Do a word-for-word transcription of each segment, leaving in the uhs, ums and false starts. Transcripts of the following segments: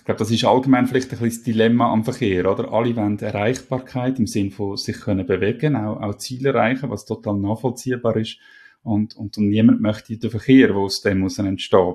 glaube, das ist allgemein vielleicht ein bisschen das Dilemma am Verkehr, oder? Alle wollen Erreichbarkeit im Sinne von sich können bewegen, auch, auch Ziele erreichen, was total nachvollziehbar ist. Und, und, und niemand möchte den Verkehr, der aus dem heraus entsteht.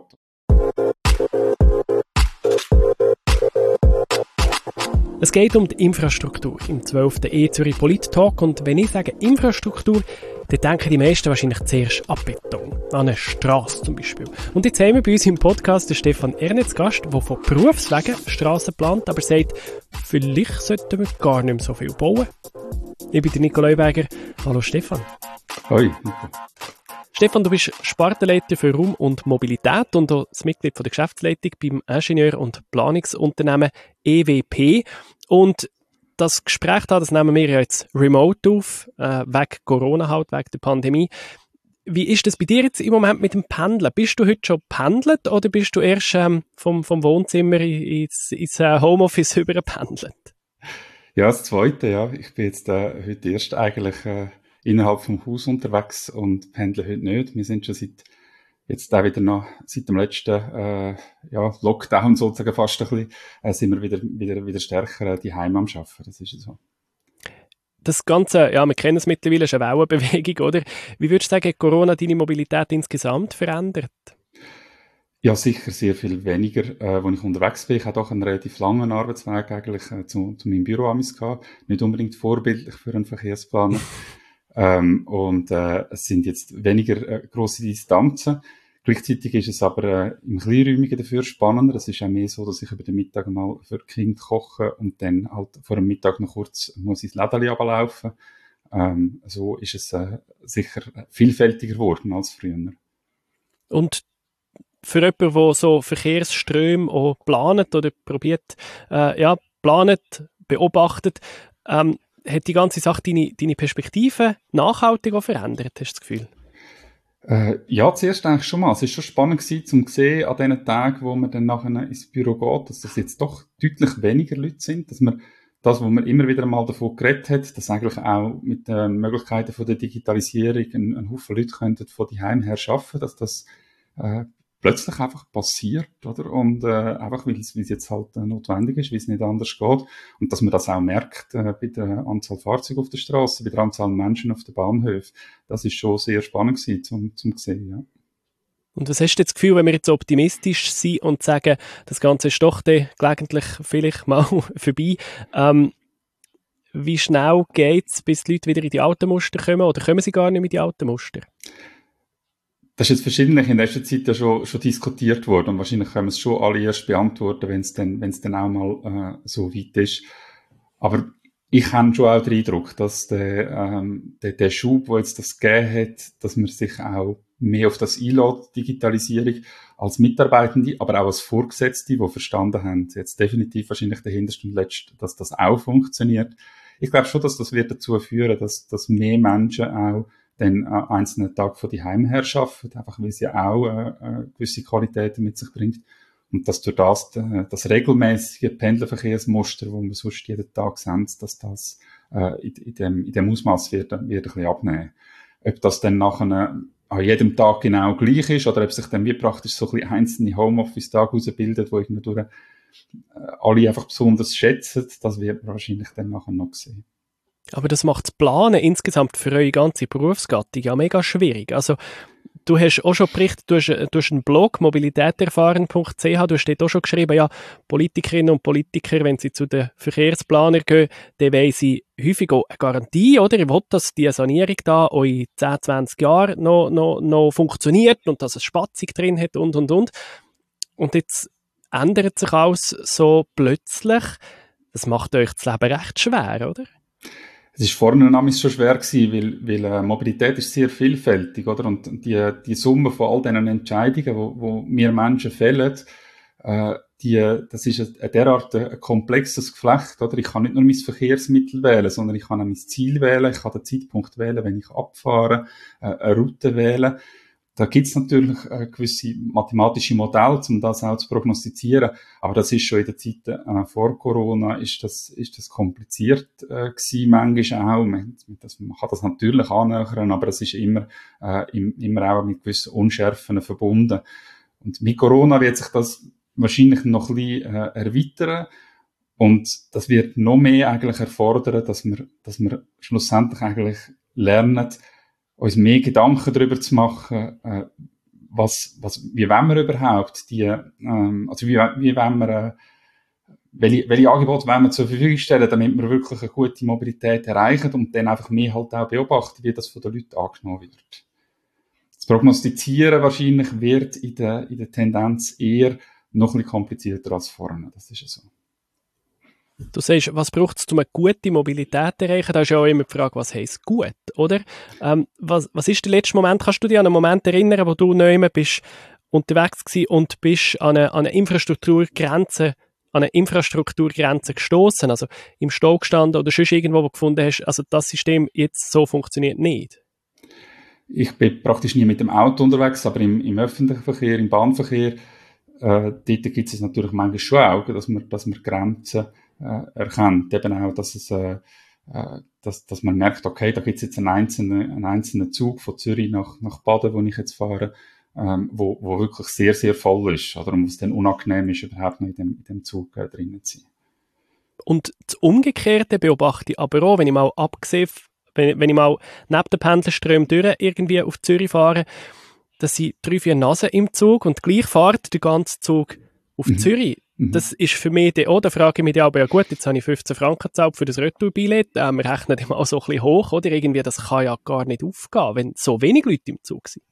Es geht um die Infrastruktur im zwölften E-Zürich Polit-Talk. Und wenn ich sage Infrastruktur, dann denken die meisten wahrscheinlich zuerst an Beton, an eine Strasse zum Beispiel. Und jetzt haben wir bei uns im Podcast den Stefan Ernest Gast, der von Berufswegen Strassen plant, aber sagt, vielleicht sollten wir gar nicht mehr so viel bauen. Ich bin der Nico Leuberger. Hallo Stefan. Hoi, Nico. Stefan, du bist Spartenleiter für Raum und Mobilität und auch das Mitglied von der Geschäftsleitung beim Ingenieur- und Planungsunternehmen E W P. Und das Gespräch da, das nehmen wir jetzt remote auf, äh, wegen Corona halt, wegen der Pandemie. Wie ist das bei dir jetzt im Moment mit dem Pendeln? Bist du heute schon pendelt oder bist du erst ähm, vom, vom Wohnzimmer ins, ins äh, Homeoffice überpendelt? Ja, das Zweite, ja. Ich bin jetzt äh, heute erst eigentlich äh, innerhalb vom Haus unterwegs und pendle heute nicht. Wir sind schon seit jetzt auch wieder noch, seit dem letzten äh, ja, Lockdown sozusagen fast ein bisschen, äh, sind wir wieder, wieder, wieder stärker äh, die Heim am Arbeiten. Das ist so. Das Ganze, ja, wir kennen es mittlerweile, ist eine Wellenbewegung, oder? Wie würdest du sagen, hat Corona deine Mobilität insgesamt verändert? Ja, sicher sehr viel weniger, äh, als ich unterwegs bin. Ich hatte doch einen relativ langen Arbeitsweg eigentlich äh, zu, zu meinem Büro amis gehabt. Nicht unbedingt vorbildlich für einen Verkehrsplaner. ähm, und äh, es sind jetzt weniger äh, grosse Distanzen. Gleichzeitig ist es aber äh, im Kleinräumigen dafür spannender. Es ist auch mehr so, dass ich über den Mittag mal für die Kinder koche und dann halt vor dem Mittag noch kurz muss ins Lädeli runterlaufen. Ähm, so ist es äh, sicher vielfältiger geworden als früher. Und für jemanden, der so Verkehrsströme auch planet oder probiert, äh, ja, planet, beobachtet, ähm, hat die ganze Sache deine, deine Perspektive nachhaltig auch verändert, hast du das Gefühl? Äh, ja, zuerst eigentlich schon mal. Es war schon spannend gewesen, zum sehen an diesen Tagen, wo man dann nachher ins Büro geht, dass das jetzt doch deutlich weniger Leute sind, dass man das, wo man immer wieder mal davon geredet hat, dass eigentlich auch mit den Möglichkeiten von der Digitalisierung ein, ein Haufen Leute könnten von daheim her arbeiten, dass das äh, plötzlich einfach passiert, oder? Und äh, einfach, weil es jetzt halt äh, notwendig ist, weil es nicht anders geht. Und dass man das auch merkt äh, bei der Anzahl Fahrzeuge auf der Straße, bei der Anzahl Menschen auf den Bahnhöfen. Das ist schon sehr spannend gewesen, zum, zum sehen, ja. Und was hast du das Gefühl, wenn wir jetzt optimistisch sind und sagen, das Ganze ist doch dann gelegentlich vielleicht mal vorbei, ähm, wie schnell geht es, bis die Leute wieder in die alten Muster kommen, oder kommen sie gar nicht mehr in die alten Muster? Das ist jetzt verschiedentlich in letzter Zeit ja schon, schon diskutiert worden und wahrscheinlich können wir es schon alle erst beantworten, wenn es dann, wenn es dann auch mal äh, so weit ist. Aber ich habe schon auch den Eindruck, dass der, ähm, der, der Schub, der jetzt das gegeben hat, dass man sich auch mehr auf das einlädt, Digitalisierung, als Mitarbeitende, aber auch als Vorgesetzte, die verstanden haben, jetzt definitiv wahrscheinlich der hinterste und letzte, dass das auch funktioniert. Ich glaube schon, dass das wird dazu führen, dass, dass mehr Menschen auch dann äh, einzelnen Tag von die Heim her arbeiten, einfach weil sie auch äh, äh, gewisse Qualitäten mit sich bringt. Und dass durch das, äh, das regelmäßige Pendlerverkehrsmuster, wo wir sonst jeden Tag sehen, dass das äh, in, in dem, in dem Ausmaß wird, wird ein bisschen abnehmen. Ob das dann nachher an jedem Tag genau gleich ist, oder ob sich dann wie praktisch so ein bisschen einzelne Homeoffice-Tage herausbilden, wo irgendwie durch, äh, alle einfach besonders schätzen, das wird man wahrscheinlich dann nachher noch sehen. Aber das macht das Planen insgesamt für eure ganze Berufsgattung ja mega schwierig. Also, du hast auch schon berichtet, du hast, du hast einen Blog, mobilitäterfahren punkt c h, du hast dort auch schon geschrieben, ja, Politikerinnen und Politiker, wenn sie zu den Verkehrsplanern gehen, dann wollen sie häufig auch eine Garantie, oder? Ihr wollt, dass die Sanierung da in zehn, zwanzig Jahren noch, noch, noch funktioniert und dass es Spatzig drin hat und, und, und. Und jetzt ändert sich alles so plötzlich. Das macht euch das Leben recht schwer, oder? Es war vorne nämlich schon schwer gewesen, weil, weil äh, Mobilität ist sehr vielfältig, oder? Und die, die Summe von all diesen Entscheidungen, wo, wo wir Menschen fällen, äh, die, das ist ein, ein derart ein komplexes Geflecht, oder? Ich kann nicht nur mein Verkehrsmittel wählen, sondern ich kann auch mein Ziel wählen, ich kann den Zeitpunkt wählen, wenn ich abfahre, äh, eine Route wählen. Da gibt's natürlich äh, gewisse mathematische Modelle, um das auch zu prognostizieren. Aber das ist schon in der Zeit äh, vor Corona, ist das, ist das kompliziert äh, gewesen, manchmal auch. Man, das, man kann das natürlich annähern, aber es ist immer, äh, im, immer auch mit gewissen Unschärfen verbunden. Und mit Corona wird sich das wahrscheinlich noch ein bisschen äh, erweitern. Und das wird noch mehr eigentlich erfordern, dass wir, dass wir schlussendlich eigentlich lernen, uns mehr Gedanken darüber zu machen, äh, was, was, wie wollen wir überhaupt die, ähm, also wie, wie wollen wir, äh, welche, welche Angebote wollen wir zur Verfügung stellen, damit wir wirklich eine gute Mobilität erreichen und dann einfach mehr halt auch beobachten, wie das von den Leuten angenommen wird. Das Prognostizieren wahrscheinlich wird in der, in der Tendenz eher noch ein bisschen komplizierter als vorne. Das ist ja so. Du sagst, was braucht es, um eine gute Mobilität zu erreichen? Da ist ja auch immer die Frage, was heisst gut, oder? Ähm, was, was ist der letzte Moment? Kannst du dich an einen Moment erinnern, wo du neu bist unterwegs gewesen und bist an eine, an eine Infrastrukturgrenze, an eine Infrastrukturgrenze gestoßen, also im Stau gestanden oder sonst irgendwo, wo du gefunden hast, also das System jetzt so funktioniert nicht? Ich bin praktisch nie mit dem Auto unterwegs, aber im, im öffentlichen Verkehr, im Bahnverkehr, äh, dort gibt es natürlich manchmal schon auch, dass man, dass man Grenzen äh, erkennt. Eben auch, dass es, äh, äh, dass, dass man merkt, okay, da gibt es jetzt einen einzelnen, einen einzelnen Zug von Zürich nach, nach Baden, wo ich jetzt fahre, ähm, wo, wo wirklich sehr, sehr voll ist, oder? Und wo es dann unangenehm ist, überhaupt noch in dem, in dem Zug äh, drinnen zu sein. Und das Umgekehrte beobachte ich aber auch, wenn ich mal abgesehen, wenn, wenn ich mal neben den Pendlerströmen durch irgendwie auf Zürich fahre, dass ich drei, vier Nasen im Zug und gleich fahrt der ganze Zug auf Mhm. Zürich. Mhm. Das ist für mich dann auch, da frage ich mich dann aber, ja gut, jetzt habe ich fünfzehn Franken gezahlt für das Retour-Billett, äh, wir rechnen immer auch so ein bisschen hoch, oder? Irgendwie, das kann ja gar nicht aufgehen, wenn so wenig Leute im Zug sind.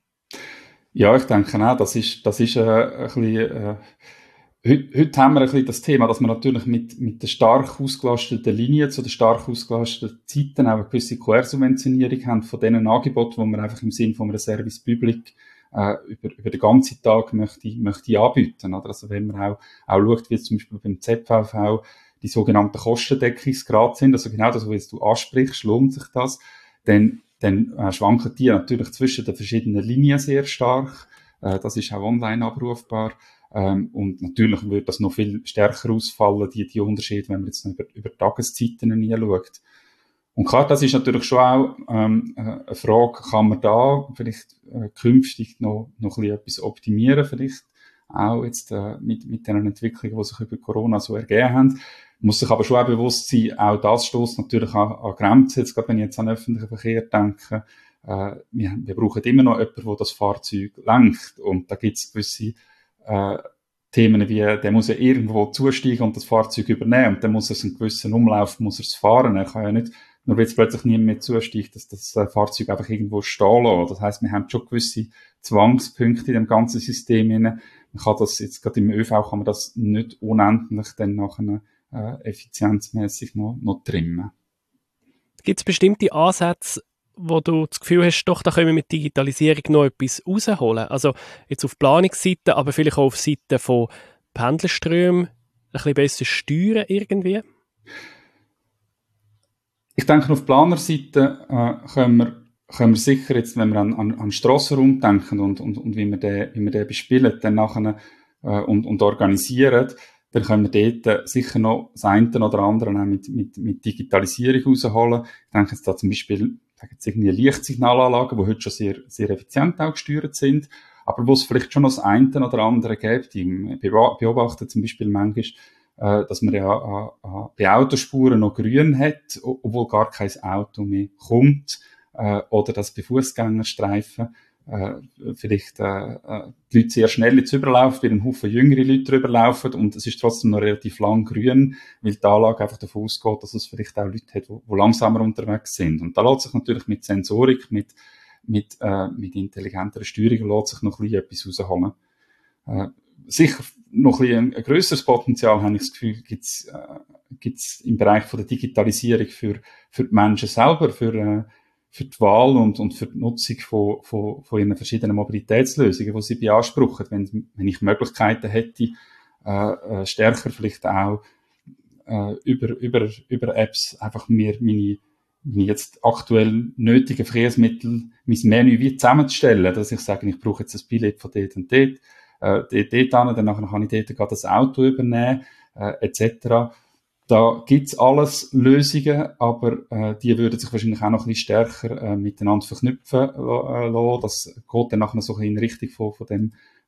Ja, ich denke auch, das ist, das ist äh, ein bisschen, äh, heute, heute haben wir ein bisschen das Thema, dass wir natürlich mit, mit den stark ausgelasteten Linien zu den stark ausgelasteten Zeiten auch eine gewisse Quersubventionierung haben von diesen Angeboten, die man einfach im Sinne von einem Service Public äh, über, über den ganzen Tag möchte, möchte anbieten. Oder? Also wenn man auch, auch schaut, wie zum Beispiel beim Z V V die sogenannten Kostendeckungsgrade sind, also genau das, was du ansprichst, lohnt sich das, dann dann äh, schwanken die natürlich zwischen den verschiedenen Linien sehr stark. Äh, das ist auch online abrufbar. Ähm, und natürlich wird das noch viel stärker ausfallen, die, die Unterschiede, wenn man jetzt noch über, über Tageszeiten hinschaut. Und klar, das ist natürlich schon auch ähm, eine Frage, kann man da vielleicht äh, künftig noch, noch ein bisschen etwas optimieren, vielleicht auch jetzt äh, mit, mit den Entwicklungen, die sich über Corona so ergeben haben. Muss sich aber schon auch bewusst sein, auch das stößt natürlich an, an Grenzen. Jetzt gerade wenn ich jetzt an öffentlichen Verkehr denke, äh, wir, wir brauchen immer noch jemanden, der das Fahrzeug lenkt. Und da gibt es gewisse äh, Themen wie, der muss ja irgendwo zusteigen und das Fahrzeug übernehmen. Und dann muss er einen gewissen Umlauf, muss er es fahren. Er kann ja nicht, nur weil jetzt plötzlich niemand mehr zusteigt, dass das äh, Fahrzeug einfach irgendwo stehen lässt. Das heisst, wir haben schon gewisse Zwangspunkte in dem ganzen System hinein. Man kann das jetzt gerade im ÖV kann man das nicht unendlich dann nachher äh, effizienzmäßig noch, noch trimmen. Gibt es bestimmte Ansätze, wo du das Gefühl hast, doch, da können wir mit Digitalisierung noch etwas rausholen? Also jetzt auf Planungsseite, aber vielleicht auch auf Seite von Pendlerströmen, ein bisschen besser steuern irgendwie? Ich denke, auf Planerseite äh, können wir können wir sicher jetzt, wenn wir an, an, an Strassenraum denken und, und, und wie wir den, wie wir den bespielen, dann nachher, äh, und, und organisieren, dann können wir dort sicher noch das eine oder andere auch mit, mit, mit Digitalisierung rausholen. Ich denke jetzt da zum Beispiel, da gibt es irgendwie Lichtsignalanlagen, die heute schon sehr, sehr effizient auch gesteuert sind, aber wo es vielleicht schon noch das eine oder andere gibt. Ich beobachte zum Beispiel manchmal, äh, dass man ja äh, äh, bei Autospuren noch grün hat, obwohl gar kein Auto mehr kommt, äh, oder dass bei Fußgängerstreifen äh, vielleicht äh, die Leute sehr schnell jetzt überlaufen, weil ein Haufen jüngere Leute drüber laufen und es ist trotzdem noch relativ lang grün, weil die Anlage einfach davon ausgeht, dass es vielleicht auch Leute hat, die langsamer unterwegs sind. Und da lässt sich natürlich mit Sensorik, mit, mit, äh, mit intelligenter Steuerung lässt sich noch ein bisschen etwas rausholen. Äh, sicher noch ein, bisschen ein, ein grösseres Potenzial, habe ich das Gefühl, gibt's äh, gibt's im Bereich von der Digitalisierung für, für die Menschen selber, für äh, für die Wahl und, und für die Nutzung von, von, von ihren verschiedenen Mobilitätslösungen, die sie beanspruchen. Wenn, wenn ich Möglichkeiten hätte, äh, stärker vielleicht auch äh, über, über, über Apps einfach mir meine, meine jetzt aktuell nötigen Verkehrsmittel, mein Menü wie zusammenzustellen, dass ich sage, ich brauche jetzt ein Billett von dort und dort, äh, dort, dort hin, dann kann ich dort gerade das Auto übernehmen, äh, et cetera. Da gibt's alles Lösungen, aber äh, die würden sich wahrscheinlich auch noch ein bisschen stärker äh, miteinander verknüpfen äh, lassen. Das geht dann nachher so in Richtung von, von dem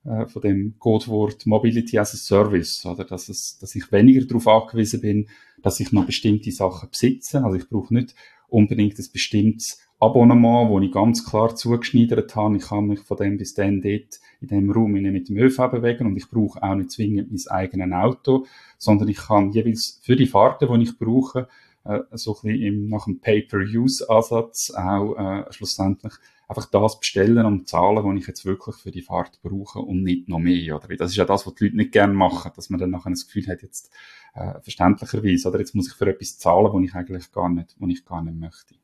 äh, von dem Codewort Mobility as a Service, oder dass es, dass ich weniger darauf angewiesen bin, dass ich noch bestimmte Sachen besitze. Also ich brauche nicht unbedingt ein bestimmtes Abonnement, wo ich ganz klar zugeschneidert habe. Ich kann mich von dem bis dann dort in dem Raum mit dem ÖV bewegen und ich brauche auch nicht zwingend mein eigenes Auto, sondern ich kann jeweils für die Fahrten, die ich brauche, äh, so ein bisschen im, nach dem Pay-per-Use-Ansatz auch äh, schlussendlich einfach das bestellen und zahlen, was ich jetzt wirklich für die Fahrt brauche und nicht noch mehr. Oder? Das ist ja das, was die Leute nicht gerne machen, dass man dann nachher das Gefühl hat, jetzt äh, verständlicherweise, oder jetzt muss ich für etwas zahlen, was ich eigentlich gar nicht, was ich gar nicht möchte.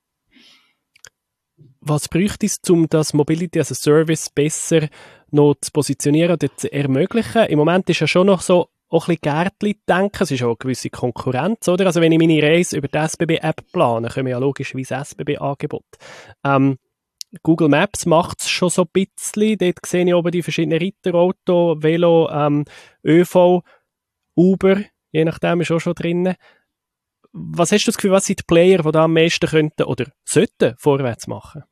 Was bräuchte es, um das Mobility as a Service besser noch zu positionieren oder zu ermöglichen? Im Moment ist ja schon noch so auch ein bisschen Gärtli-Denken, es ist auch eine gewisse Konkurrenz, oder? Also wenn ich meine Reise über die S B B-App plane, kommen ja logischerweise S B B-Angebote. Ähm, Google Maps macht es schon so ein bisschen, dort sehe ich oben die verschiedenen Reiterauto, Velo, ähm, ÖV, Uber, je nachdem ist auch schon drin. Was hast du das Gefühl, was sind die Player, die da am meisten könnten oder sollten vorwärts machen?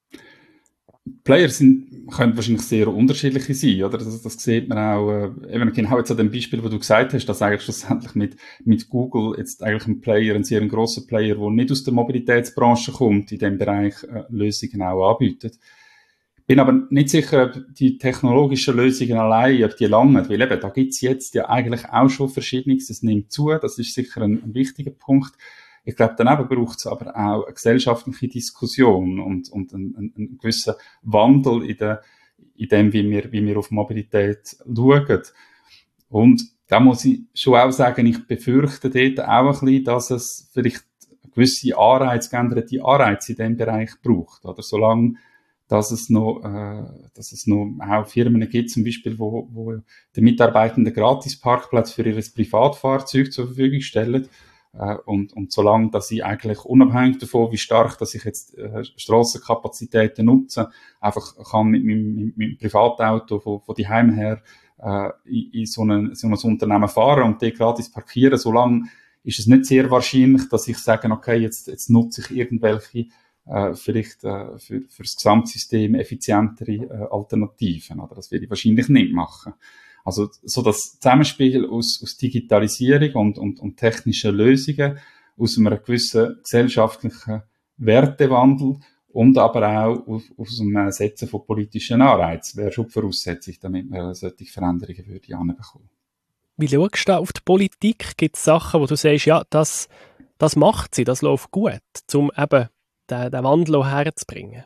Player sind, können wahrscheinlich sehr unterschiedliche sein, oder? Das, das sieht man auch, äh, eben genau jetzt an dem Beispiel, wo du gesagt hast, dass eigentlich schlussendlich mit, mit Google jetzt eigentlich ein Player, ein sehr ein grosser Player, der nicht aus der Mobilitätsbranche kommt, in dem Bereich äh, Lösungen auch anbietet. Ich bin aber nicht sicher, ob die technologischen Lösungen allein, ob die langen, weil eben, da gibt's jetzt ja eigentlich auch schon Verschiedenes, es nimmt zu, das ist sicher ein, ein wichtiger Punkt. Ich glaube, daneben braucht es aber auch eine gesellschaftliche Diskussion und, und einen, einen gewissen Wandel in, der, in dem, wie wir, wie wir auf Mobilität schauen. Und da muss ich schon auch sagen, ich befürchte dort auch ein bisschen, dass es vielleicht gewisse Anreize, geänderte Anreize in diesem Bereich braucht. Oder solange, dass es noch, äh, dass es noch auch Firmen gibt, zum Beispiel, wo, wo den Mitarbeitenden Gratis-Parkplatz für ihr Privatfahrzeug zur Verfügung stellen. Äh, und, und solange, dass ich eigentlich unabhängig davon, wie stark, dass ich jetzt äh, Strassenkapazitäten nutze, einfach kann mit meinem, mit meinem Privatauto von, von die Heim her äh, in, in so, eine, so ein Unternehmen fahren und die gratis parkieren, solange ist es nicht sehr wahrscheinlich, dass ich sage, okay, jetzt, jetzt nutze ich irgendwelche äh, vielleicht äh, für, für das Gesamtsystem effizientere äh, Alternativen. Oder? Das werde ich wahrscheinlich nicht machen. Also so das Zusammenspiel aus, aus Digitalisierung und, und, und technischen Lösungen, aus einem gewissen gesellschaftlichen Wertewandel und aber auch aus, aus einem Setzen von politischen Anreizen wäre schon die Voraussetzung, damit man solche Veränderungen würde anbekommen. Wie schaust du da auf die Politik? Gibt es Sachen, wo du sagst, ja, das, das macht sie, das läuft gut, um eben den, den Wandel auch herzubringen?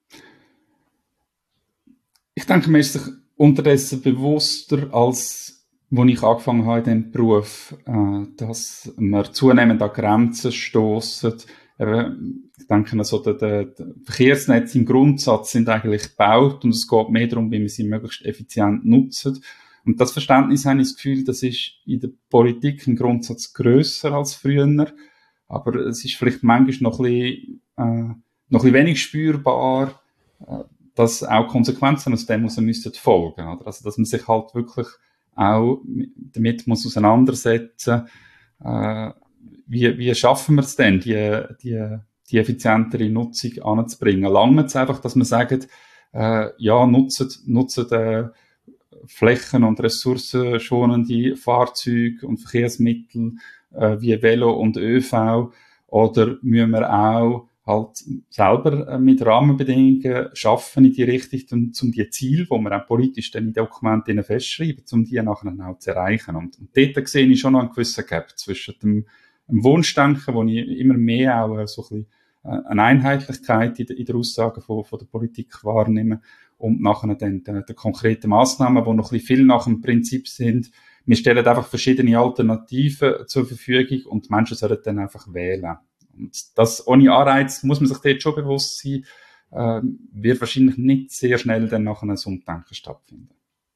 Ich denke, man ist sich unterdessen bewusster, als als ich angefangen habe in diesem Beruf, äh, dass wir zunehmend an Grenzen stossen. Ich denke, also die, die, die Verkehrsnetze im Grundsatz sind eigentlich gebaut und es geht mehr darum, wie wir sie möglichst effizient nutzen. Und das Verständnis habe ich das Gefühl, das ist in der Politik im Grundsatz grösser als früher. Aber es ist vielleicht manchmal noch ein bisschen, äh, noch ein bisschen wenig spürbar, äh, dass auch Konsequenzen aus dem muss müssen folgen, oder? Also, dass man sich halt wirklich auch damit muss auseinandersetzen, äh, wie, wie schaffen wir es denn, die, die, die effizientere Nutzung anzubringen? Lange es einfach, dass man sagt, äh, ja, nutzen, nutzen, äh, flächen- und ressourcenschonende Fahrzeuge und Verkehrsmittel, äh, wie Velo und ÖV, oder müssen wir auch halt selber mit Rahmenbedingungen schaffen in die Richtung, um, um die Ziele, die wir auch politisch dann in Dokumenten festschreiben, um die nachher auch zu erreichen. Und, und dort sehe ich schon noch einen gewissen Gap zwischen dem, dem Wunschdenken, wo ich immer mehr auch so ein bisschen eine Einheitlichkeit in der, in der Aussage von, von der Politik wahrnehme und nachher dann die, die konkreten Massnahmen, die noch ein bisschen viel nach dem Prinzip sind. Wir stellen einfach verschiedene Alternativen zur Verfügung und die Menschen sollen dann einfach wählen. Und das ohne Anreiz muss man sich dort schon bewusst sein, äh, wird wahrscheinlich nicht sehr schnell dann nachher ein Umdenken stattfinden.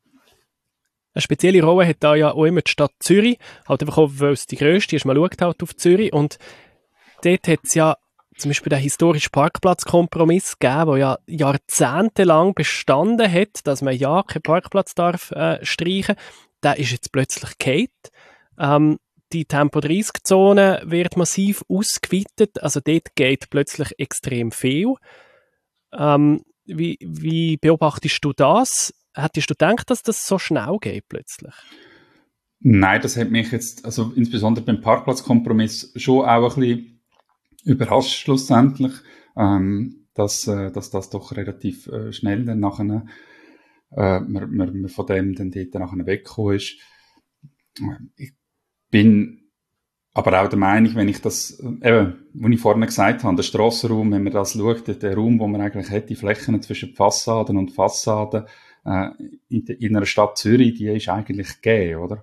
Eine spezielle Rolle hat da ja auch immer die Stadt Zürich, halt einfach auch, weil es die grösste ist, man schaut halt auf Zürich und dort hat es ja zum Beispiel den historischen Parkplatzkompromiss gegeben, der ja jahrzehntelang bestanden hat, dass man ja keinen Parkplatz darf äh, streichen. Der ist jetzt plötzlich gefallen. Ähm, die Tempo dreißig Zone wird massiv ausgeweitet, also dort geht plötzlich extrem viel. Ähm, wie, wie beobachtest du das? hättest du gedacht, dass das so schnell geht plötzlich? Nein, das hat mich jetzt, also insbesondere beim Parkplatzkompromiss, schon auch ein bisschen überrascht schlussendlich, ähm, dass, äh, dass das doch relativ äh, schnell dann nachher äh, man, man, man von dem dann dort nachher weggekommen ist. Ich bin aber auch der Meinung, wenn ich das, eben, wie ich vorhin gesagt habe, der Strassenraum, wenn man das schaut, der Raum, wo man eigentlich hat, die Flächen zwischen Fassaden und Fassaden äh, in, in einer Stadt Zürich, die ist eigentlich gegeben, oder?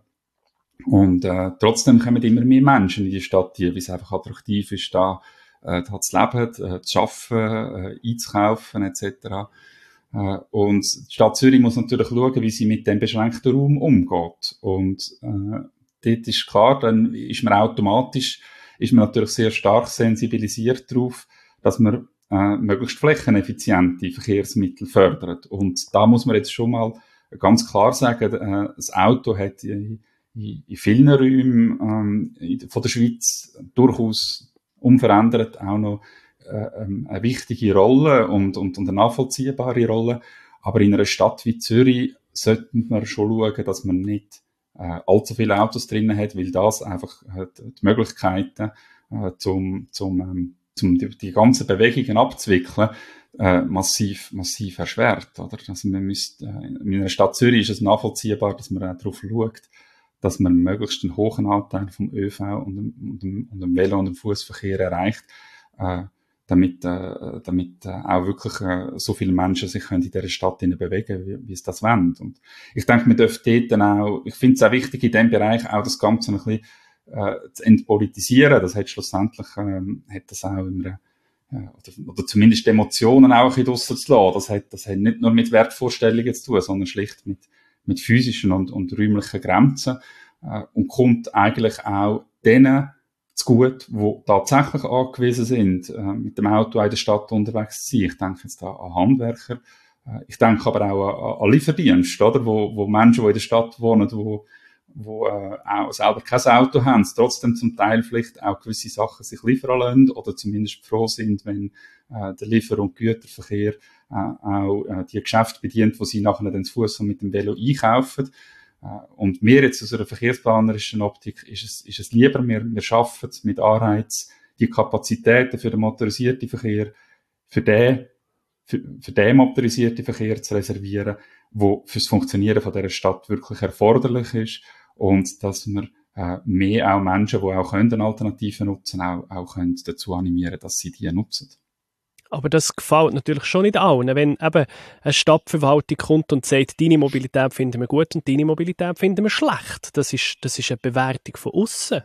Und äh, trotzdem kommen immer mehr Menschen in die Stadt hier, weil es einfach attraktiv ist, da, äh, da zu leben, äh, zu arbeiten, äh, einzukaufen et cetera. Äh, und die Stadt Zürich muss natürlich schauen, wie sie mit dem beschränkten Raum umgeht. Und äh, dort ist klar, dann ist man automatisch, ist man natürlich sehr stark sensibilisiert darauf, dass man äh, möglichst flächeneffiziente Verkehrsmittel fördert. Und da muss man jetzt schon mal ganz klar sagen, äh, das Auto hat in, in vielen Räumen ähm, in, von der Schweiz durchaus unverändert auch noch äh, eine wichtige Rolle und, und, und eine nachvollziehbare Rolle. Aber in einer Stadt wie Zürich sollte man schon schauen, dass man nicht äh, allzu viele Autos drinnen hat, weil das einfach äh, die Möglichkeiten äh, zum, zum, ähm, zum die, die ganzen Bewegungen abzuwickeln, äh, massiv, massiv erschwert, oder? Also man müsste, äh, in einer Stadt Zürich ist es nachvollziehbar, dass man auch darauf schaut, dass man möglichst einen hohen Anteil vom ÖV und dem, und dem, und dem Velo- und dem Fußverkehr erreicht, äh, damit, äh, damit äh, auch wirklich äh, so viele Menschen sich können in dieser Stadt bewegen, wie, wie es das wollen. Und ich denke, man dürfte dort dann auch, ich finde es auch wichtig, in diesem Bereich auch das Ganze ein bisschen äh, zu entpolitisieren. Das hat schlussendlich, ähm, hat das auch immer, äh, oder, oder zumindest die Emotionen auch ein bisschen draussen zu lassen. Das hat, das hat nicht nur mit Wertvorstellungen zu tun, sondern schlicht mit mit physischen und, und räumlichen Grenzen, äh, und kommt eigentlich auch denen zu gut, die tatsächlich angewiesen sind, äh, mit dem Auto in der Stadt unterwegs zu sein. Ich denke jetzt da an Handwerker, äh, ich denke aber auch an, an Lieferdienste, oder? Wo, wo Menschen, die in der Stadt wohnen, wo, wo äh, auch selber kein Auto haben, trotzdem zum Teil vielleicht auch gewisse Sachen sich liefern lassen oder zumindest froh sind, wenn äh, der Liefer- und Güterverkehr äh, auch äh, die Geschäfte bedient, wo sie nachher dann zu Fuß und mit dem Velo einkaufen. Äh, und mir jetzt aus einer verkehrsplanerischen Optik ist es, ist es lieber, wir, wir schaffen es mit Anreiz, die Kapazitäten für den motorisierten Verkehr, für den, für, für den motorisierten Verkehr zu reservieren, wo fürs Funktionieren von dieser Stadt wirklich erforderlich ist und dass wir äh, mehr auch Menschen, die auch können Alternativen nutzen, auch, auch können dazu animieren, dass sie die nutzen. Aber das gefällt natürlich schon nicht allen, wenn eben eine Stadtverwaltung kommt und sagt, deine Mobilität finden wir gut und deine Mobilität finden wir schlecht. Das ist, das ist eine Bewertung von außen.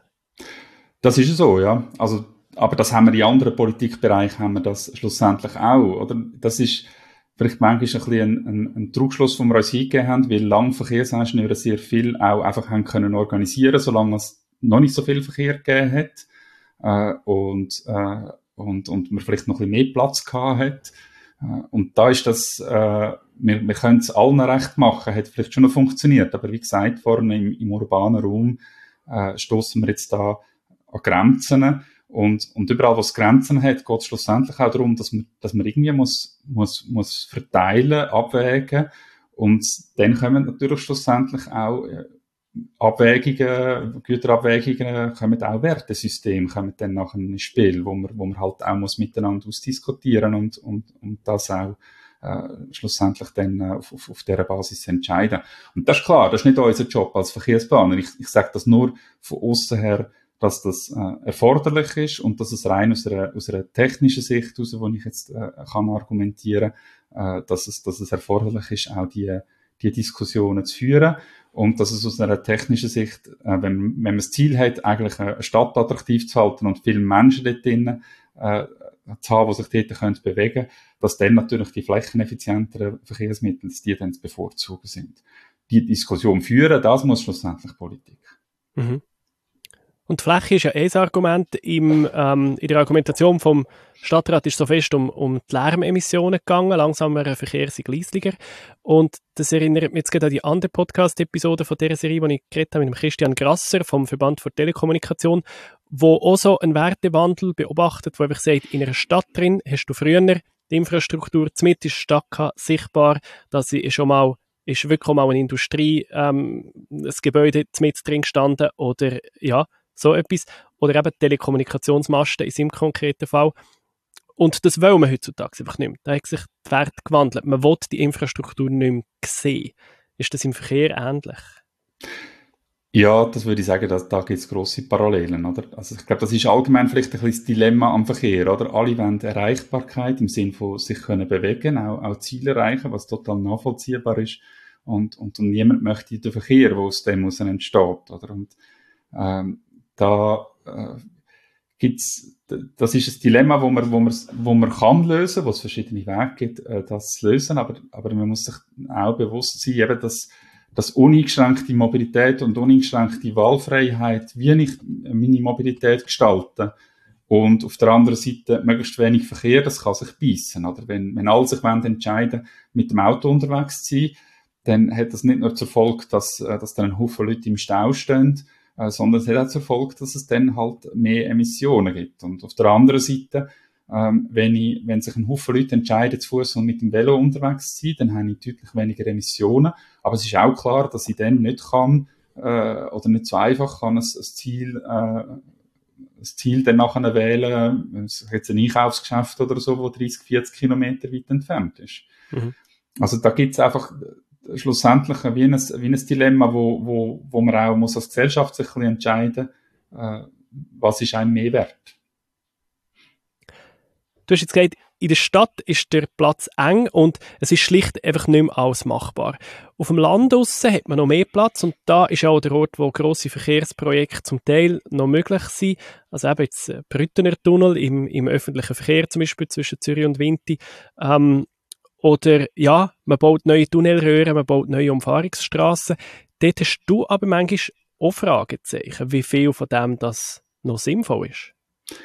Das ist so, ja. Also, aber das haben wir in anderen Politikbereichen, haben wir das schlussendlich auch, oder? Das ist vielleicht manchmal ein bisschen ein, ein, ein Trugschluss, den wir uns hingegeben haben, weil lange Verkehrsingenieure sehr viel auch einfach haben können organisieren, solange es noch nicht so viel Verkehr gegeben hat. Äh, und, äh, und, und man vielleicht noch ein bisschen mehr Platz gehabt hat. Und da ist das, äh, wir, wir können es allen recht machen, hat vielleicht schon noch funktioniert, aber wie gesagt, vorne im, im urbanen Raum äh, stoßen wir jetzt da an Grenzen und, und überall, wo es Grenzen hat, geht es schlussendlich auch darum, dass man, dass man irgendwie muss, muss, muss verteilen, abwägen und dann kommen natürlich schlussendlich auch äh, Abwägungen, Güterabwägungen, kommen auch Wertesysteme, kommen dann nachher ins Spiel, wo man, wo man halt auch muss miteinander ausdiskutieren und, und, und das auch äh, schlussendlich dann äh, auf, auf, auf dieser Basis entscheiden. Und das ist klar, das ist nicht unser Job als Verkehrsplaner. Ich, ich sage das nur von außen her, dass das äh, erforderlich ist und dass es rein aus einer, aus einer technischen Sicht heraus, wo ich jetzt äh, kann argumentieren, äh, dass es, dass es erforderlich ist, auch die, die Diskussionen zu führen. Und dass es aus einer technischen Sicht, äh, wenn, wenn man das Ziel hat, eigentlich eine Stadt attraktiv zu halten und viele Menschen dort drinnen äh, zu haben, die sich dort können bewegen, dass dann natürlich die flächeneffizienteren Verkehrsmittel, die dann zu bevorzugen sind. Die Diskussion führen, das muss schlussendlich Politik. Mhm. Und die Fläche ist ja ein Argument. Im, ähm, in der Argumentation vom Stadtrat ist so fest um, um die Lärmemissionen gegangen, langsamerer Verkehr sei leislicher. Und das erinnert mich jetzt gerade an die andere Podcast-Episode von dieser Serie, die ich geredet habe mit dem Christian Grasser vom Verband für Telekommunikation, wo auch so einen Wertewandel beobachtet, wo einfach sagt, in einer Stadt drin hast du früher die Infrastruktur, die Mitte ist Stadt sichtbar, dass sie schon mal ist wirklich mal eine Industrie, ähm, ein Gebäude mit drin gestanden oder ja, so etwas. Oder eben Telekommunikationsmasten in seinem konkreten Fall. Und das will man heutzutage einfach nicht mehr. Da hat sich die Welt gewandelt. Man will die Infrastruktur nicht mehr sehen. Ist das im Verkehr ähnlich? Ja, das würde ich sagen, dass, da gibt es grosse Parallelen, oder? Also ich glaube, das ist allgemein vielleicht ein bisschen das Dilemma am Verkehr, oder? Alle wollen Erreichbarkeit im Sinne von sich können bewegen, auch, auch Ziele erreichen, was total nachvollziehbar ist. Und, und, und niemand möchte den Verkehr, wo aus dem heraus entsteht, oder? Und ähm, da äh, gibt's, das ist ein Dilemma, wo man, wo man, wo man kann lösen, wo es verschiedene Wege gibt, äh, das zu lösen, aber, aber man muss sich auch bewusst sein, eben, dass dass uneingeschränkte Mobilität und uneingeschränkte Wahlfreiheit, wie ich meine Mobilität gestalte, und auf der anderen Seite möglichst wenig Verkehr, das kann sich beißen, oder? Wenn, wenn alle sich entscheiden, mit dem Auto unterwegs zu sein, dann hat das nicht nur zur Folge, dass, dass dann ein Haufen Leute im Stau stehen, äh, sondern es hat auch zur Folge, dass es dann halt mehr Emissionen gibt. Und auf der anderen Seite, ähm, wenn, ich, wenn sich ein Haufen Leute entscheiden, zu Fuß und mit dem Velo unterwegs zu sein, dann habe ich deutlich weniger Emissionen. Aber es ist auch klar, dass ich dann nicht kann, äh, oder nicht so einfach kann, ein, ein Ziel, äh, ein Ziel dann nachher wählen, jetzt ein Einkaufsgeschäft oder so, wo dreißig, vierzig Kilometer weit entfernt ist. Mhm. Also da gibt es einfach schlussendlich wie ein, wie ein Dilemma, wo, wo, wo man auch muss als Gesellschaft sich ein bisschen entscheiden, äh, was ist einem mehr wert. Du hast jetzt gesagt, in der Stadt ist der Platz eng und es ist schlicht einfach nicht mehr alles machbar. Auf dem Land draussen hat man noch mehr Platz und da ist auch der Ort, wo grosse Verkehrsprojekte zum Teil noch möglich sind. Also eben jetzt äh, Brüttener Tunnel im, im öffentlichen Verkehr zum Beispiel zwischen Zürich und Winti. Ähm, oder ja, man baut neue Tunnelröhren, man baut neue Umfahrungsstrassen. Dort hast du aber manchmal auch Fragezeichen, wie viel von dem das noch sinnvoll ist.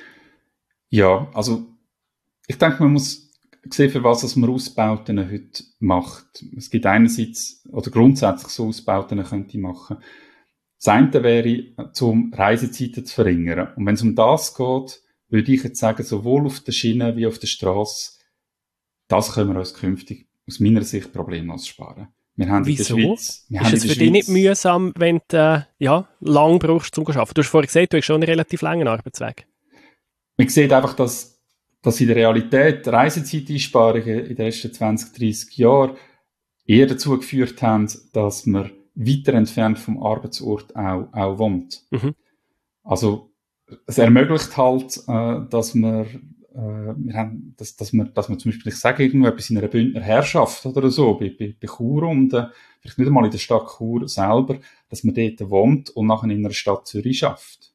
Ja, also ich denke, man muss sehen, für was man Ausbauten heute macht. Es gibt einerseits, oder grundsätzlich so Ausbauten könnte ich machen. Das eine wäre, zum Reisezeiten zu verringern. Und wenn es um das geht, würde ich jetzt sagen, sowohl auf der Schiene wie auf der Straße, das können wir uns künftig aus meiner Sicht problemlos sparen. Wir haben Wieso? In der Schweiz, wir ist es für dich nicht mühsam, wenn du äh, ja, lang brauchst, um zu arbeiten? Du hast vorhin gesagt, du hast schon einen relativ langen Arbeitsweg. Man sieht einfach, dass dass in der Realität Reisezeiteinsparungen in den letzten zwanzig, dreissig Jahren eher dazu geführt haben, dass man weiter entfernt vom Arbeitsort auch, auch wohnt. Mhm. Also es ermöglicht halt, äh, dass man, äh, wir haben, dass, dass man, dass man zum Beispiel, ich sage irgendwo etwas in einer Bündner Herrschaft oder so, bei, bei, bei Chur und äh, vielleicht nicht einmal in der Stadt Chur selber, dass man dort wohnt und nachher in einer Stadt Zürich schafft.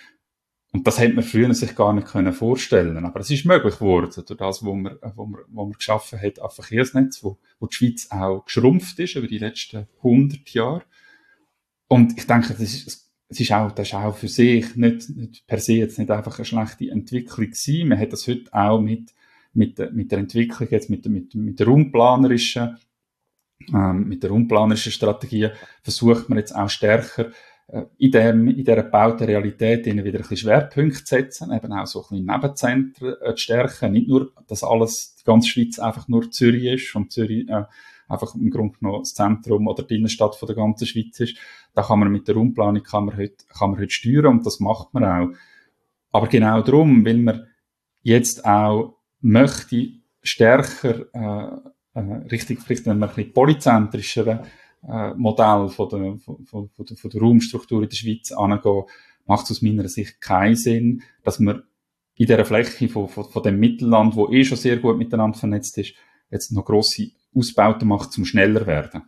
Und das hätte man früher sich gar nicht können vorstellen. Aber es ist möglich geworden, durch das, wo man, wo man, wo man geschaffen hat, ein Verkehrsnetz, wo, wo die Schweiz auch geschrumpft ist über die letzten hundert Jahre. Und ich denke, das ist, es ist auch, das ist auch für sich nicht, nicht per se jetzt nicht einfach eine schlechte Entwicklung gewesen. Man hat das heute auch mit, mit, mit der Entwicklung jetzt, mit, mit, mit der raumplanerischen, ähm, mit der raumplanerischen Strategie versucht man jetzt auch stärker, in dem, in dieser gebauten Realität wieder ein bisschen Schwerpunkte zu setzen, eben auch so ein bisschen Nebenzentren äh, zu stärken. Nicht nur, dass alles, die ganze Schweiz einfach nur Zürich ist und Zürich äh, einfach im Grunde genommen das Zentrum oder die Innenstadt von der ganzen Schweiz ist. Da kann man mit der Raumplanung kann man heute, kann man heute steuern und das macht man auch. Aber genau darum, weil man jetzt auch möchte stärker äh, äh, richtig, vielleicht ein bisschen polyzentrischer Modell von der, von, von, der, von der Raumstruktur in der Schweiz angehen, macht es aus meiner Sicht keinen Sinn, dass man in dieser Fläche von, von, von dem Mittelland, wo eh schon sehr gut miteinander vernetzt ist, jetzt noch grosse Ausbauten macht, zum schneller werden.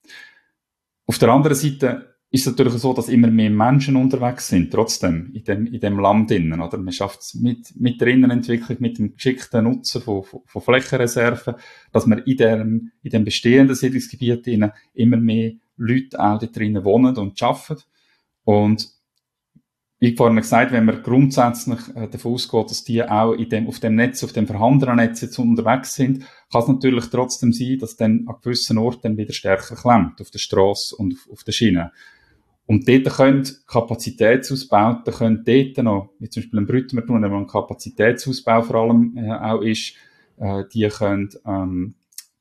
Auf der anderen Seite ist es natürlich so, dass immer mehr Menschen unterwegs sind, trotzdem, in dem, in dem Land innen, oder? Man schafft es mit, mit der Innenentwicklung, mit dem geschickten Nutzen von, von, von Flächenreserven, dass man in dem, in dem bestehenden Siedlungsgebiet innen immer mehr Leute auch da drinnen wohnen und arbeiten. Und, wie vorhin gesagt, wenn man grundsätzlich äh, davon ausgeht, dass die auch in dem, auf dem Netz, auf dem vorhandenen Netz jetzt unterwegs sind, kann es natürlich trotzdem sein, dass dann an gewissen Orten dann wieder stärker klemmt, auf der Strasse und auf, auf der Schiene. Und dort können Kapazitätsausbauten, können dort noch, wie zum Beispiel ein Brüttener Tunnel, wo ein Kapazitätsausbau vor allem äh, auch ist, äh, die können, ähm,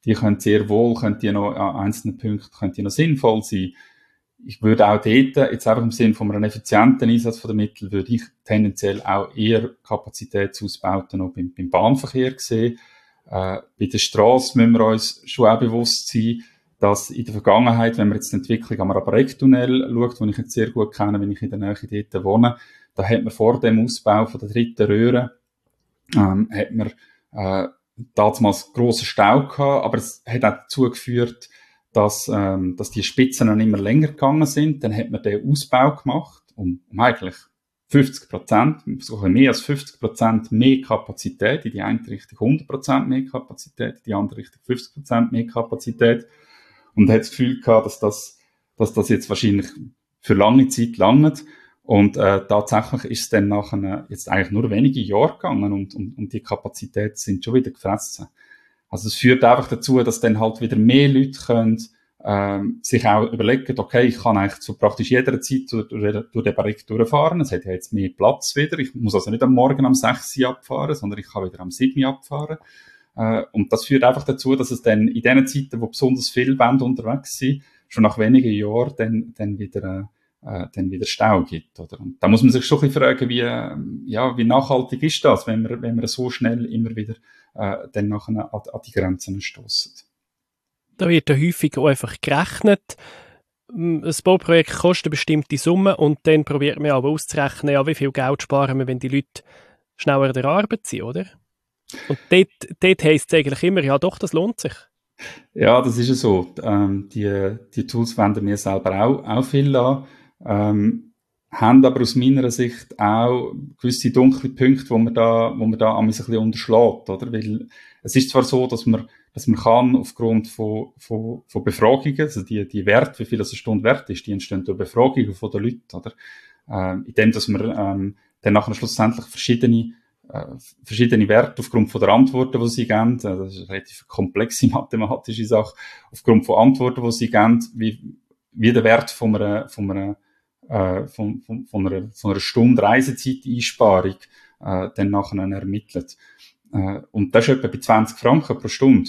die können sehr wohl, können die noch an einzelnen Punkten, können die noch sinnvoll sein. Ich würde auch dort, jetzt einfach im Sinne von einem effizienten Einsatz von den Mitteln, würde ich tendenziell auch eher Kapazitätsausbauten noch beim, beim Bahnverkehr sehen. Äh, bei der Strasse müssen wir uns schon auch bewusst sein, dass in der Vergangenheit, wenn man jetzt die Entwicklung am Rabareck-Tunnel schaut, den ich jetzt sehr gut kenne, wenn ich in der Nähe dort wohne, da hat man vor dem Ausbau von der dritten Röhre, ähm, hat man äh, damals grossen Stau gehabt, aber es hat auch dazu geführt, dass, ähm, dass die Spitzen dann immer länger gegangen sind. Dann hat man den Ausbau gemacht, um, um eigentlich fünfzig Prozent, sogar mehr als fünfzig Prozent mehr Kapazität, in die eine Richtung hundert Prozent mehr Kapazität, in die andere Richtung fünfzig Prozent mehr Kapazität. Und hat das Gefühl gehabt, dass das, dass das jetzt wahrscheinlich für lange Zeit langt. Und äh, tatsächlich ist es dann nachher jetzt eigentlich nur wenige Jahre gegangen und, und, und die Kapazitäten sind schon wieder gefressen. Also es führt einfach dazu, dass dann halt wieder mehr Leute können, ähm, sich auch überlegen, okay, ich kann eigentlich zu praktisch jeder Zeit durch, durch, durch den Barrik durchfahren. Es hat ja jetzt mehr Platz wieder. Ich muss also nicht am Morgen um sechs Uhr abfahren, sondern ich kann wieder am sieben Uhr abfahren. Äh, und das führt einfach dazu, dass es dann in den Zeiten, wo besonders viele Wände unterwegs sind, schon nach wenigen Jahren dann, dann wieder, äh, dann wieder Stau gibt, oder? Und da muss man sich schon ein bisschen fragen, wie, äh, ja, wie nachhaltig ist das, wenn wir, wenn wir so schnell immer wieder, äh, dann nachher an, an die Grenzen stoßen. Da wird ja häufig auch einfach gerechnet. Ein Bauprojekt kostet eine bestimmte Summe und dann probiert man aber auszurechnen, ja, wie viel Geld sparen wir, wenn die Leute schneller an der Arbeit sind, oder? Und dort, dort heisst es eigentlich immer, ja doch, das lohnt sich. Ja, das ist ja so. Ähm, die, die Tools wenden wir selber auch, auch viel an. Ähm, haben aber aus meiner Sicht auch gewisse dunkle Punkte, wo man da, wo man da ein bisschen unterschlägt, oder? Weil es ist zwar so, dass man, dass man kann aufgrund von, von, von Befragungen, also die, die Werte, wie viel das eine Stunde wert ist, die entstehen durch Befragungen von den Leuten, oder? Ähm, in dem, dass man, ähm, dann nachher schlussendlich verschiedene, äh, verschiedene Werte aufgrund von der Antworten, die sie geben, äh, das ist eine relativ komplexe mathematische Sache, aufgrund von Antworten, die sie geben, wie, wie der Wert von einer, von einer Äh, von, von, von, einer, von einer Stunde Reisezeiteinsparung äh, dann nachher ermittelt. Äh, und das ist etwa bei zwanzig Franken pro Stunde.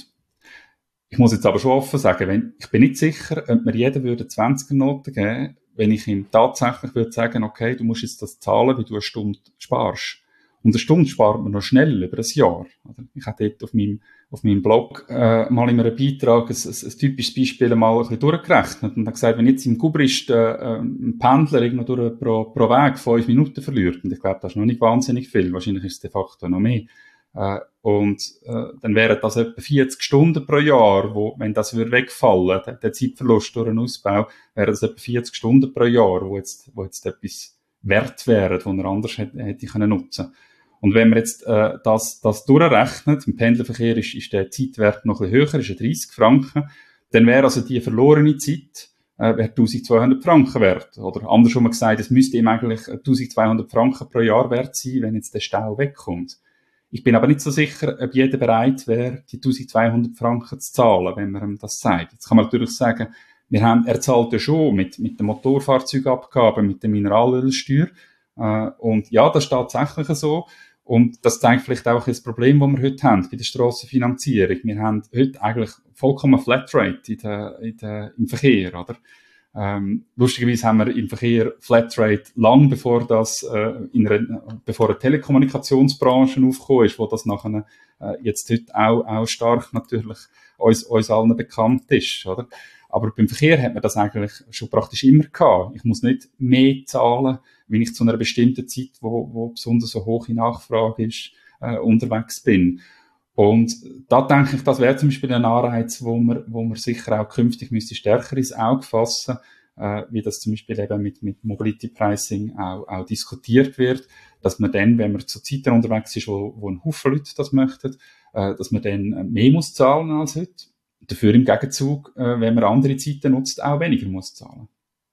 Ich muss jetzt aber schon offen sagen, wenn, ich bin nicht sicher, ob mir jeder würde zwanziger Noten geben, wenn ich ihm tatsächlich würde sagen, okay, du musst jetzt das zahlen, wie du eine Stunde sparst. Und eine Stunde spart man noch schnell über ein Jahr. Ich habe dort auf meinem, auf meinem Blog äh, mal in einem Beitrag ein, ein, ein typisches Beispiel mal ein bisschen durchgerechnet und habe gesagt, wenn jetzt im Gubrist äh, ein Pendler irgendwo durch pro, pro Weg fünf Minuten verliert, und ich glaube, das ist noch nicht wahnsinnig viel, wahrscheinlich ist es de facto noch mehr, äh, und äh, dann wären das etwa vierzig Stunden pro Jahr, wo, wenn das würde wegfallen, der, der Zeitverlust durch einen Ausbau, wären das etwa vierzig Stunden pro Jahr, wo jetzt, wo jetzt etwas wert wären, wo er anders hätte, hätte können nutzen. Und wenn man jetzt äh, das, das durchrechnet, im Pendlerverkehr ist, ist der Zeitwert noch ein bisschen höher, ist ja dreissig Franken, dann wäre also die verlorene Zeit äh, wäre eintausendzweihundert Franken wert. Oder andersrum gesagt, es müsste ihm eigentlich eintausendzweihundert Franken pro Jahr wert sein, wenn jetzt der Stau wegkommt. Ich bin aber nicht so sicher, ob jeder bereit wäre, die eintausendzweihundert Franken zu zahlen, wenn man ihm das sagt. Jetzt kann man natürlich sagen, wir haben, er zahlt ja schon mit, mit der Motorfahrzeugabgabe, mit der Mineralölsteuer. Äh, und ja, das ist tatsächlich so. Und das zeigt vielleicht auch das Problem, das wir heute haben bei der Strassenfinanzierung. Wir haben heute eigentlich vollkommen Flatrate in der, in der, im Verkehr, oder? Ähm, lustigerweise haben wir im Verkehr Flatrate lang bevor das, äh, in einer, bevor eine Telekommunikationsbranche aufgekommen ist, wo das nachher, äh, jetzt heute auch, auch stark natürlich uns, uns allen bekannt ist, oder? Aber beim Verkehr hat man das eigentlich schon praktisch immer gehabt. Ich muss nicht mehr zahlen, wenn ich zu einer bestimmten Zeit, wo, wo besonders so hohe Nachfrage ist, äh, unterwegs bin. Und da denke ich, das wäre zum Beispiel ein Anreiz, wo man, wo man sicher auch künftig müsste stärker ins Auge fassen, äh, wie das zum Beispiel eben mit, mit Mobility Pricing auch, auch diskutiert wird, dass man dann, wenn man zu Zeiten unterwegs ist, wo, wo ein Haufen Leute das möchten, äh, dass man dann mehr muss zahlen als heute. Dafür im Gegenzug, äh, wenn man andere Zeiten nutzt, auch weniger muss zahlen.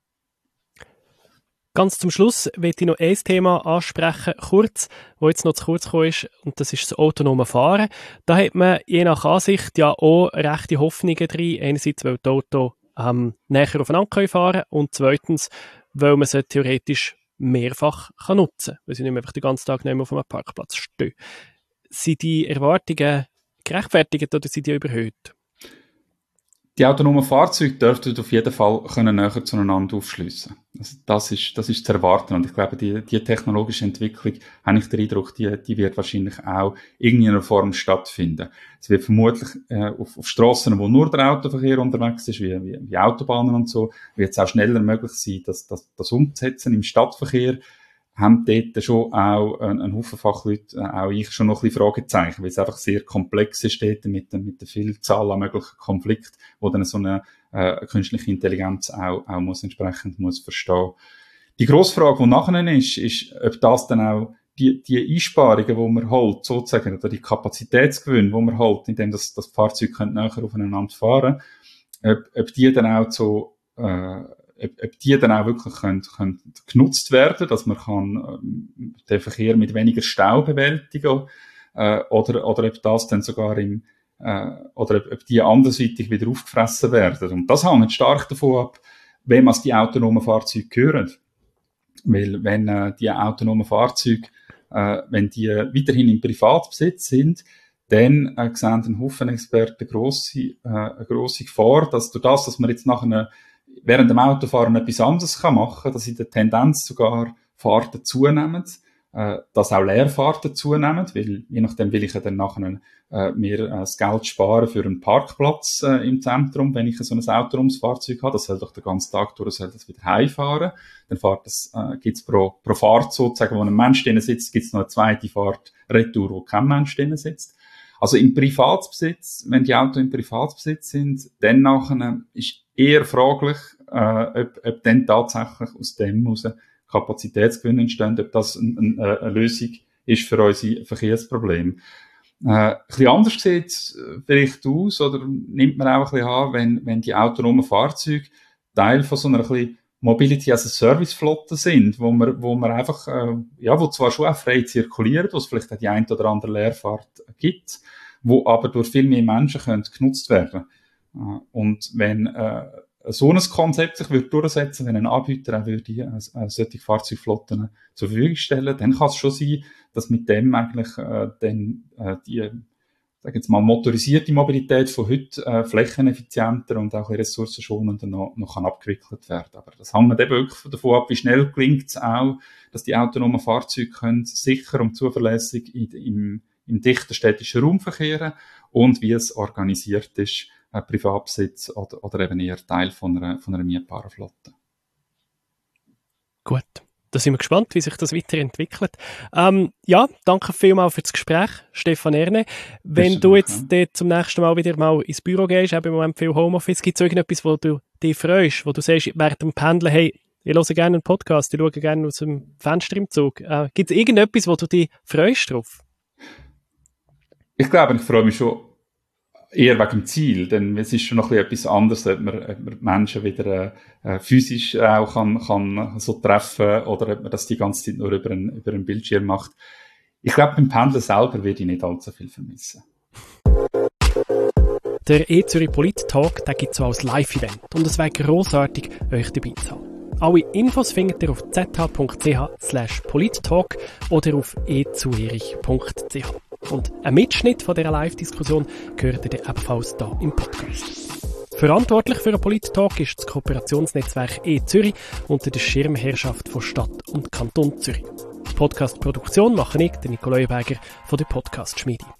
Ganz zum Schluss möchte ich noch ein Thema ansprechen, kurz, wo jetzt noch zu kurz gekommen ist, und das ist das autonome Fahren. Da hat man je nach Ansicht ja auch rechte Hoffnungen drin. Einerseits, weil die Autos ähm, näher aufeinander fahren können und zweitens, weil man sie theoretisch mehrfach kann nutzen kann, weil sie nicht mehr einfach den ganzen Tag nicht mehr auf einem Parkplatz stehen. Sind die Erwartungen gerechtfertigt oder sind die überhöht? Die autonomen Fahrzeuge dürften auf jeden Fall können näher zueinander aufschliessen. Also das ist, das ist zu erwarten. Und ich glaube, die, die technologische Entwicklung, habe ich den Eindruck, die, die wird wahrscheinlich auch in irgendeiner Form stattfinden. Es wird vermutlich äh, auf, auf Strassen, wo nur der Autoverkehr unterwegs ist, wie, wie, wie Autobahnen und so, wird es auch schneller möglich sein, das, das, das umzusetzen. Im Stadtverkehr haben dort schon auch ein, ein Haufen Fachleute, auch ich schon noch ein bisschen Fragezeichen, weil es einfach sehr komplex ist dort mit der, mit der Vielzahl an möglichen Konflikten, wo dann so eine äh, künstliche Intelligenz auch, auch muss entsprechend muss verstehen. Die grosse Frage, die nachher ist, ist, ob das dann auch die, die Einsparungen, die man holt, sozusagen, oder die Kapazitätsgewinne, die man holt, indem das, das Fahrzeug näher aufeinander fahren können, ob, ob die dann auch so, äh, Ob, ob die dann auch wirklich können, können genutzt werden, dass man kann, ähm, den Verkehr mit weniger Stau bewältigen, äh, oder, oder ob das dann sogar im, äh, oder ob, ob die anderseitig wieder aufgefressen werden. Und das hängt stark davon ab, wem als die autonomen Fahrzeuge gehören. Weil, wenn, äh, die autonomen Fahrzeuge, äh, wenn die weiterhin im Privatbesitz sind, dann äh, sehen ein Haufen Experten grosse, äh, eine grosse Gefahr, dass durch das, dass man jetzt nachher eine während dem Autofahren etwas anderes kann machen kann, dass in der Tendenz sogar Fahrten zunehmen, äh, dass auch Leerfahrten zunehmen, weil je nachdem will ich ja dann nachher äh, mir äh, das Geld sparen für einen Parkplatz äh, im Zentrum, wenn ich so ein autonomes Fahrzeug habe, das soll doch den ganzen Tag durch, soll das wieder heimfahren, dann fährt das, äh, gibt's pro, pro Fahrt sozusagen, wo ein Mensch drin sitzt, gibt's noch eine zweite Fahrt retour, wo kein Mensch drin sitzt. Also im Privatbesitz, wenn die Autos im Privatbesitz sind, dann nachher ist eher fraglich, äh, ob, ob dann tatsächlich aus dem heraus Kapazitätsgewinne entstehen, ob das ein, ein, eine Lösung ist für unsere Verkehrsprobleme. Äh, ein bisschen anders sieht es vielleicht aus, oder nimmt man auch ein bisschen an, wenn, wenn die autonomen Fahrzeuge Teil von so einer ein bisschen Mobility as a Service Flotte sind, wo man, wo man einfach, äh, ja, wo zwar schon auch frei zirkuliert, wo es vielleicht auch die ein oder andere Leerfahrt gibt, wo aber durch viel mehr Menschen können genutzt werden. Äh, und wenn, äh, so ein Konzept sich würde durchsetzen, wenn ein Anbieter auch würde, äh, äh, solche Fahrzeugflotten zur Verfügung stellen, dann kann es schon sein, dass mit dem eigentlich, äh, dann, äh, die, sag jetzt mal, motorisierte Mobilität von heute äh, flächeneffizienter und auch ressourcenschonender noch, noch kann abgewickelt werden. Aber das hängt eben wirklich davon ab, wie schnell gelingt es auch, dass die autonomen Fahrzeuge können sicher und zuverlässig in, im, im dichten städtischen Raum verkehren und wie es organisiert ist, äh, Privatbesitz oder, oder eben eher Teil von einer, von einer mietbaren Flotte. Gut. Da sind wir gespannt, wie sich das weiterentwickelt. Ähm, ja, danke vielmals für das Gespräch, Stefan Erne. Wenn du jetzt ja. zum nächsten Mal wieder mal ins Büro gehst, eben im Moment viel Homeoffice, gibt es irgendetwas, wo du dich freust, wo du sagst, während dem Pendeln, hey, ich höre gerne einen Podcast, ich schaue gerne aus dem Fenster im Zug. Äh, gibt es irgendetwas, wo du dich freust drauf? Ich glaube, ich freue mich schon eher wegen dem Ziel, denn es ist schon noch ein bisschen etwas anderes, ob man, ob man Menschen wieder äh, physisch auch kann, kann so treffen oder ob man das die ganze Zeit nur über einen, über einen Bildschirm macht. Ich glaube, beim Pendeln selber werde ich nicht allzu viel vermissen. Der E-Zürich Polit-Talk gibt es auch als Live-Event und es wäre grossartig, euch dabei zu haben. Alle Infos findet ihr auf z h punkt c h slash polittalk oder auf e zurich punkt c h. Und ein Mitschnitt von dieser Live-Diskussion gehört ihr dann ebenfalls hier im Podcast. Verantwortlich für den Polit-Talk ist das Kooperationsnetzwerk E-Zürich unter der Schirmherrschaft von Stadt und Kanton Zürich. Die Podcast-Produktion mache ich, der Nico Leuenberger von der Podcast-Schmiede.